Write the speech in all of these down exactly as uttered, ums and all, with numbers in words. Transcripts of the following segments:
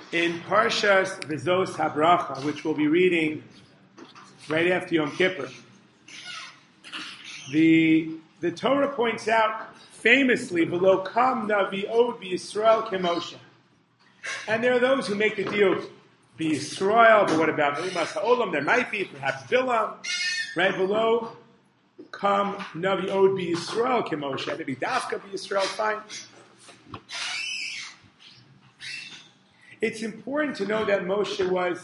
In Parshas V'zos HaBracha, which we'll be reading right after Yom Kippur, the, the Torah points out famously, V'lo kam navi'od b'Yisrael k'Moshe. And there are those who make the deal b'Yisrael, but what about Umas HaOlam? There might be, perhaps Bilam, right? V'lo kam navi'od b'Yisrael k'Moshe. Maybe Dafka b'Yisrael, fine. It's important to know that Moshe was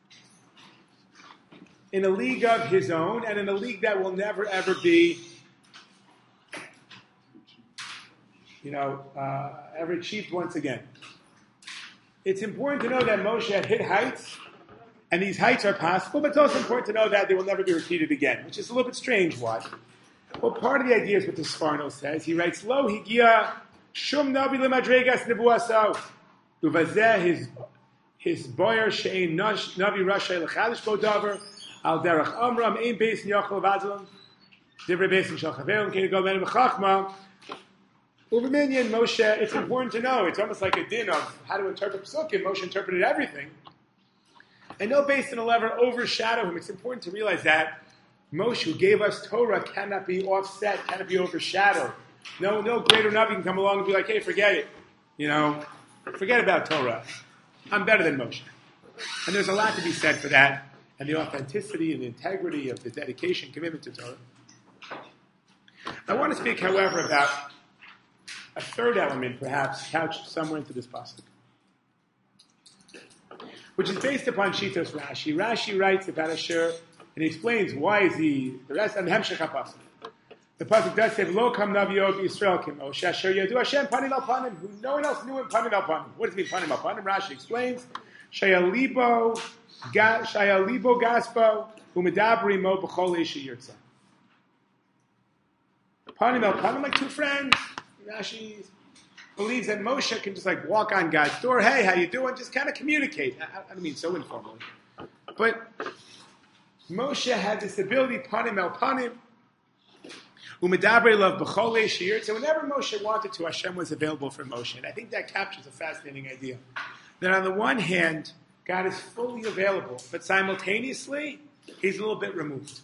in a league of his own and in a league that will never, ever be, you know, uh, ever achieved once again. It's important to know that Moshe had hit heights, and these heights are possible, but it's also important to know that they will never be repeated again, which is a little bit strange. Why? Well, part of the idea is what the Sforno says. He writes, Lo higia shum navi lemadregas nevuaso. Uvazeh his his boyer shein navi rashay lechadish bo davar al derech amram ein beis yachol vazlam divrei beis shalchaverim kei go ben b'chachma uveminyan Moshe. It's important to know. It's almost like a din of how to interpret Pesukim. Moshe interpreted everything, and no beis and will ever overshadow him. It's important to realize that Moshe, who gave us Torah, cannot be offset, cannot be overshadowed. No, no greater Navi can come along and be like, hey, forget it, you know. Forget about Torah. I'm better than Moshe. And there's a lot to be said for that, and the authenticity and the integrity of the dedication, commitment to Torah. I want to speak, however, about a third element, perhaps, couched somewhere into this pasuk, which is based upon Shitos Rashi. Rashi writes about Asher, and he explains why is he, the rest, and Hemshech HaPasuk. The pasuk does say, "Lo kam navi'od Yisrael k'Moshe asher yadu Hashem panim al panim." Who no one else knew him panim al panim. What does it mean panim al panim? Rashi explains, "Shayalibo, shayalibo gaspo, umedabri mo b'chol isha yirtza." Panim al panim, like two friends. Rashi believes that Moshe can just like walk on God's door. Hey, how you doing? Just kind of communicate. I, I don't mean so informally, but Moshe had this ability, panim al panim. So whenever Moshe wanted to, Hashem was available for Moshe. And I think that captures a fascinating idea. That on the one hand, God is fully available, but simultaneously, He's a little bit removed.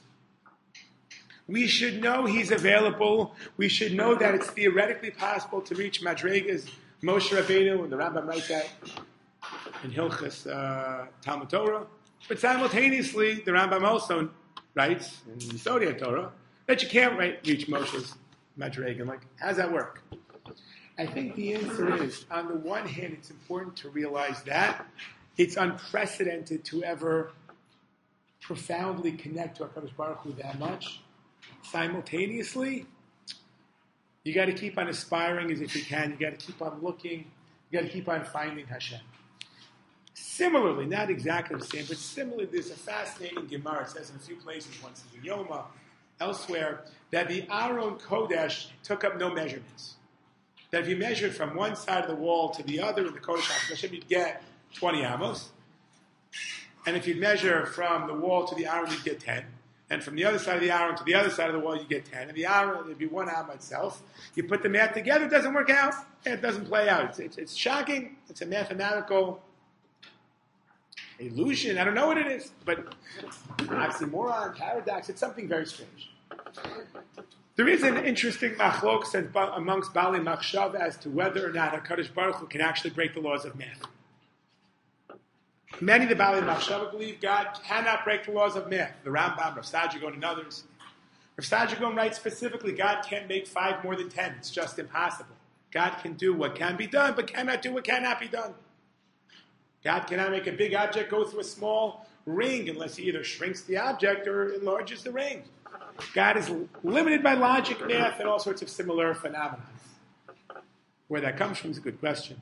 We should know He's available. We should know that it's theoretically possible to reach Madrega's Moshe Rabbeinu, and the Rambam writes that in Hilchas uh, Talmud Torah. But simultaneously, the Rambam also writes in Yisodei Torah that you can't reach Moshe's Madrega. Like, how does that work? I think the answer is, on the one hand, it's important to realize that it's unprecedented to ever profoundly connect to HaKadosh Baruch Hu that much. Simultaneously, you got to keep on aspiring as if you can. You got to keep on looking. You got to keep on finding Hashem. Similarly, not exactly the same, but similarly, there's a fascinating Gemara. It says in a few places, once in Yoma, elsewhere, that the Aron Kodesh took up no measurements. That if you measured from one side of the wall to the other in the Kodesh HaKodashim, you'd get twenty amos. And if you'd measure from the wall to the Aron, you'd get ten. And from the other side of the Aron to the other side of the wall, you get ten. And the Aron, there'd be one amma itself. You put the math together, it doesn't work out. It doesn't play out. It's, it's, it's shocking. It's a mathematical illusion. I don't know what it is, but oxymoron, paradox, it's something very strange. There is an interesting machlokes amongst Bali Machshav as to whether or not HaKadosh Baruch Hu can actually break the laws of math. Many of the Bali Machshav believe God cannot break the laws of math. The Rambam, Rav Saadia and others. Rav Saadia writes specifically, God can't make five more than ten. It's just impossible. God can do what can be done, but cannot do what cannot be done. God cannot make a big object go through a small ring unless He either shrinks the object or enlarges the ring. God is limited by logic, math, and all sorts of similar phenomena. Where that comes from is a good question.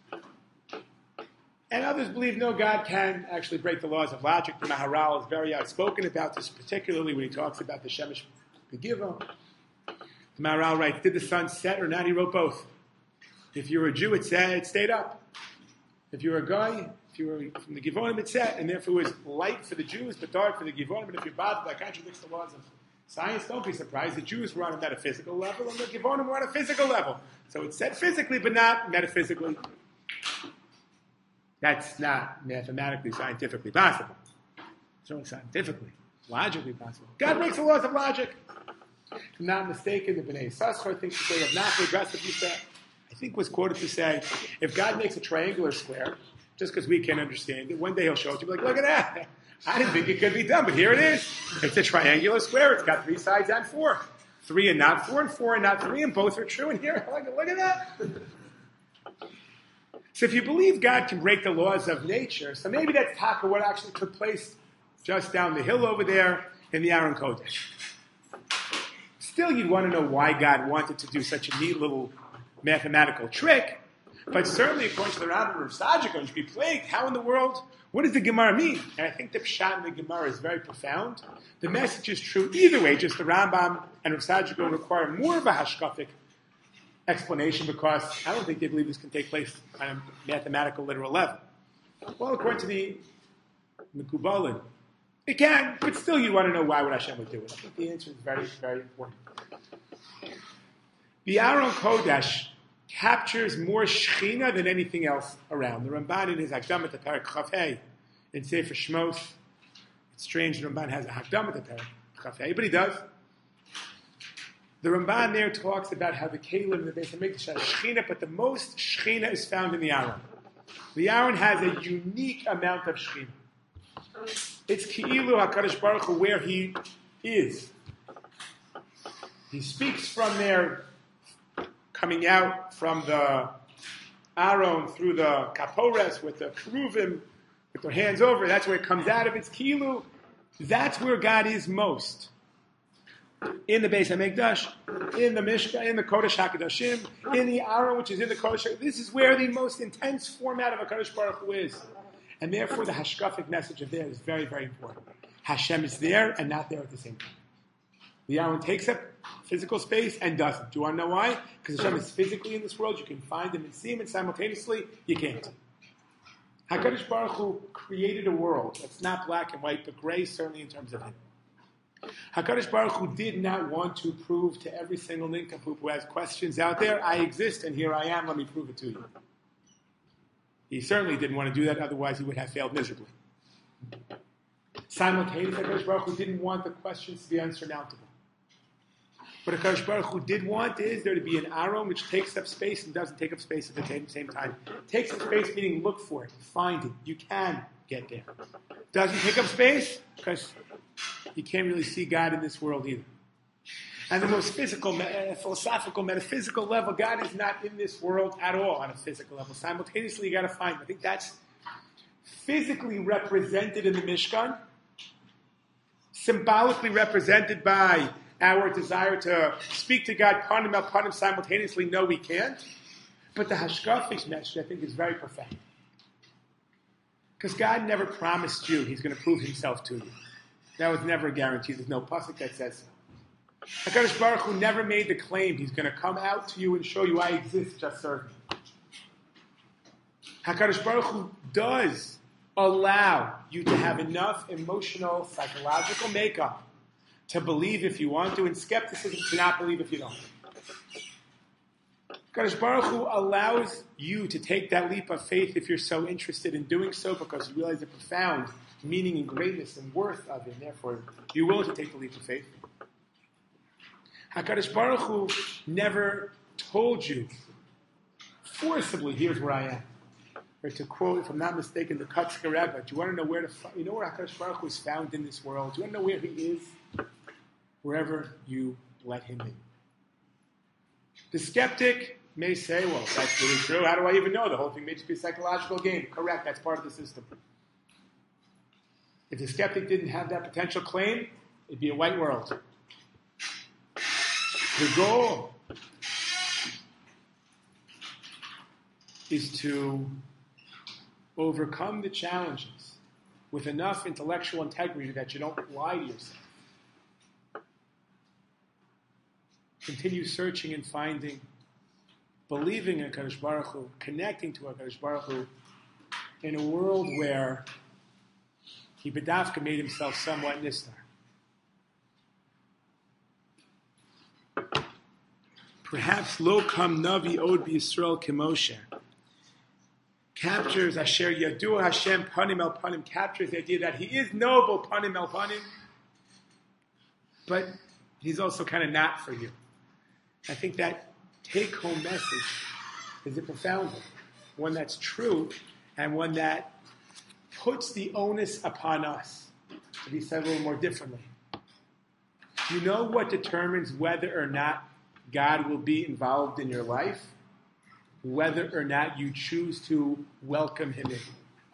And others believe, no, God can actually break the laws of logic. The Maharal is very outspoken about this, particularly when he talks about the Shemesh Begiva. The Maharal writes, did the sun set or not? He wrote both. If you were a Jew, it said it stayed up. If you were a guy, if you were from the Givonim, it set, and therefore it was light for the Jews, but dark for the Givonim. And if you're bothered, that contradicts the laws of science. Don't be surprised. The Jews were on a metaphysical level, and the Givonim were on a physical level. So it's set physically, but not metaphysically. That's not mathematically, scientifically possible. It's only scientifically, logically possible. God breaks the laws of logic. If I'm not mistaken, the B'nai Yissaschar thinks the way of not aggressive use that. I think was quoted to say, if God makes a triangular square, just because we can't understand it, one day he'll show it to you, like, look at that. I didn't think it could be done, but here it is. It's a triangular square. It's got three sides and four. Three and not four, and four and not three, and both are true. And here, look, look at that. So if you believe God can break the laws of nature, so maybe that's taka what actually took place just down the hill over there in the Aron Kodesh. Still, you'd want to know why God wanted to do such a neat little mathematical trick, but certainly according to the Rambam of Sajika, you should be plagued. How in the world? What does the Gemara mean? And I think the Pshat in the Gemara is very profound. The message is true either way, just the Rambam and Rav Sajika require more of a hashkafic explanation because I don't think they believe this can take place on a mathematical literal level. Well, according to the Mekubalin, it can, but still you want to know why would Hashem would do it. I think the answer is very, very important. The Aron Kodesh captures more Shechina than anything else around. The Ramban in his Hakdamat HaPerek Chafei in Sefer Shmos, it's strange the Ramban has a Hakdamat HaPerek Chafei, but he does. The Ramban there talks about how the Kelim in the Beis HaMikdash has Shechina, but the most Shechina is found in the Aron. The Aron has a unique amount of Shechina. It's Ki'ilu HaKadosh Baruch Hu where he is. He speaks from there, coming out from the Aron through the Kapores with the Keruvim, with their hands over. That's where it comes out of. It's Ki'ilu. That's where God is most. In the Beis HaMikdash, in the Mishkan, in the Kodesh HaKadoshim, in the Aron, which is in the Kodesh. This is where the most intense format of HaKadosh Baruch Hu is. And therefore, the hashkafic message of there is very, very important. Hashem is there and not there at the same time. The Aron takes up physical space and doesn't. Do you want to know why? Because Hashem is physically in this world. You can find him and see him, and simultaneously, you can't. HaKadosh Baruch Hu created a world that's not black and white, but gray, certainly in terms of him. HaKadosh Baruch Hu did not want to prove to every single nincompoop who has questions out there, I exist and here I am, let me prove it to you. He certainly didn't want to do that, otherwise he would have failed miserably. Simultaneously, HaKadosh Baruch Hu didn't want the questions to be unsurmountable. What HaKadosh Baruch Hu did want is there to be an Aron which takes up space and doesn't take up space at the same time. Takes up space meaning look for it, find it. You can get there. Doesn't take up space because you can't really see God in this world either. And the most physical, uh, philosophical, metaphysical level, God is not in this world at all on a physical level. Simultaneously, you got to find him. I think that's physically represented in the Mishkan, symbolically represented by our desire to speak to God, panim el panim, simultaneously. No, we can't. But the hashkafic message, I think, is very profound. Because God never promised you he's going to prove himself to you. That was never a guarantee. There's no pasuk that says so. HaKadosh Baruch Hu never made the claim he's going to come out to you and show you I exist, just serve me. HaKadosh Baruch Hu does allow you to have enough emotional, psychological makeup to believe if you want to, and skepticism to not believe if you don't. HaKadosh Baruch Hu allows you to take that leap of faith if you're so interested in doing so, because you realize the profound meaning and greatness and worth of it, and therefore you're willing to take the leap of faith. HaKadosh Baruch Hu never told you forcibly, here's where I am. Or to quote, if I'm not mistaken, the Kotzker Rebbe, do you want to know where to find, you know where HaKadosh Baruch Hu is found in this world? Do you want to know where he is? Wherever you let him in. The skeptic may say, well, if that's really true, how do I even know? The whole thing may just be a psychological game. Correct, that's part of the system. If the skeptic didn't have that potential claim, it'd be a white world. The goal is to overcome the challenges with enough intellectual integrity that you don't lie to yourself. Continue searching and finding, believing in HaKadosh Baruch Hu, connecting to HaKadosh Baruch Hu in a world where he bedavka made himself somewhat nistar. Perhaps lo kam navi od b'Yisrael k'Moshe. captures Asher Yadu Hashem Panim El Panim, captures the idea that he is noble Panim El Panim, but he's also kind of not for you. I think that take-home message is a profound one, one that's true and one that puts the onus upon us to be said a little more differently. You know what determines whether or not God will be involved in your life? Whether or not you choose to welcome him in.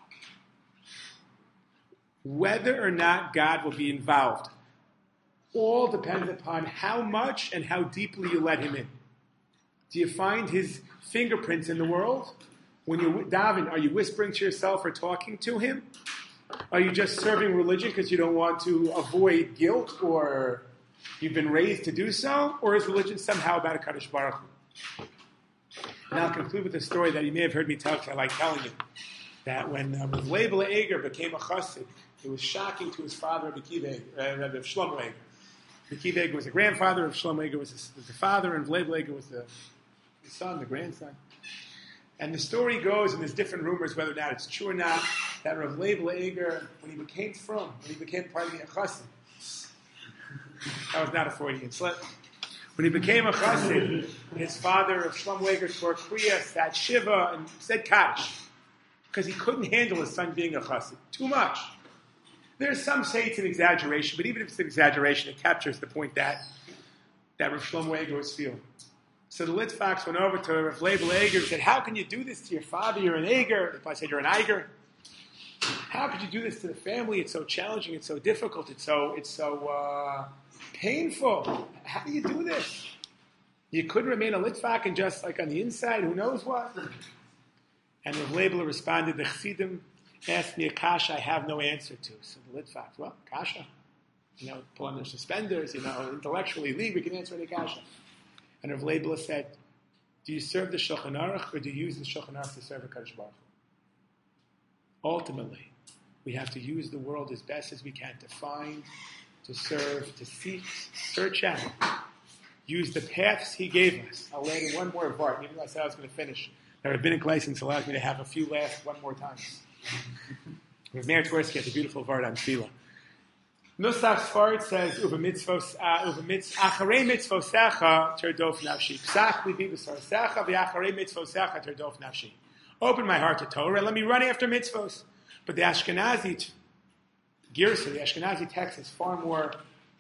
Whether or not God will be involved all depends upon how much and how deeply you let him in. Do you find his fingerprints in the world? When you're davening, are you whispering to yourself or talking to him? Are you just serving religion because you don't want to avoid guilt or you've been raised to do so? Or is religion somehow about a Kadosh Baruch Hu? And I'll conclude with a story that you may have heard me tell because I like telling you. That when uh, Rav Leibel Eger became a chassid, it was shocking to his father, Rabbi Akiva Eger, uh, Rabbi Shlomo Eger. Rabbi Akiva Eger was the grandfather, Rav Shlomo Eger was the, was the father, and Leibel Eger was the, the son, the grandson. And the story goes, and there's different rumors whether or not it's true or not, that Rav Leibel Eger, when he became from, when he became part of the chassid, that was not a Freudian slip. When he became a chassid, his father, Rav Shlomo Eger, tore kriyas at Shiva and said Kaddish, because he couldn't handle his son being a chassid. Too much. There's some say it's an exaggeration, but even if it's an exaggeration, it captures the point that, that Rav Shlomo Eger was feeling. So the Litvaks went over to Rav Leibel Eger and said, how can you do this to your father? You're an Eger. If I said you're an Eiger, how could you do this to the family? It's so challenging. It's so difficult. It's so it's so uh, painful. How do you do this? You couldn't remain a Litvak and just like on the inside, who knows what? And Rav Leibel responded, the Chassidim asked me a kasha I have no answer to. So the Litvaks, well, kasha. You know, pull on their suspenders, you know, intellectually leave, we can answer any kasha. And Rav Leibel said, do you serve the Shulchan Aruch or do you use the Shulchan Aruch to serve a Kadosh Baruch Hu? Ultimately, we have to use the world as best as we can to find, to serve, to seek, search out. Use the paths he gave us. I'll add in one more vart, even though I said I was going to finish. The rabbinic license allows me to have a few last one more times. Rav Meir Tversky has a beautiful vart on tefillah. Nusach Sfard says, Uva mitzvos, Uva mitz, acharei mitzvosecha terdof nafshi. Psach libi b'sarsecha v'acharei mitzvosecha terdof nafshi. Open my heart to Torah, let me run after mitzvos. But the Ashkenazi Girsa, the Ashkenazi text is far more,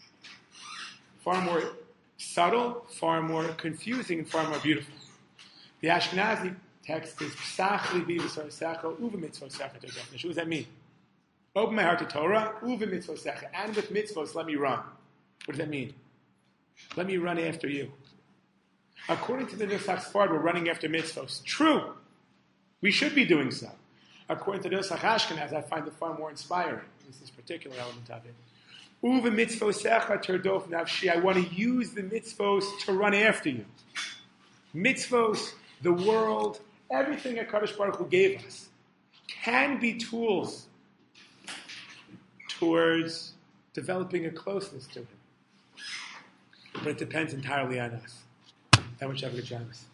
far more subtle, far more confusing, and far more beautiful. The Ashkenazi text is Psach libi b'sarsecha uva mitzvosecha terdof nafshi. What does that mean? Open my heart to Torah, uva mitzvosecha, and with mitzvos, let me run. What does that mean? Let me run after you. According to the Nusach Sfard, we're running after mitzvos. True. We should be doing so. According to the Nusach Ashkenaz, I find it far more inspiring. This is particular element of it. Uva mitzvosecha terdof nafshi. I want to use the mitzvos to run after you. Mitzvos, the world, everything that Kadosh Baruch Hu gave us can be tools towards developing a closeness to him. But it depends entirely on us. That much have a good job.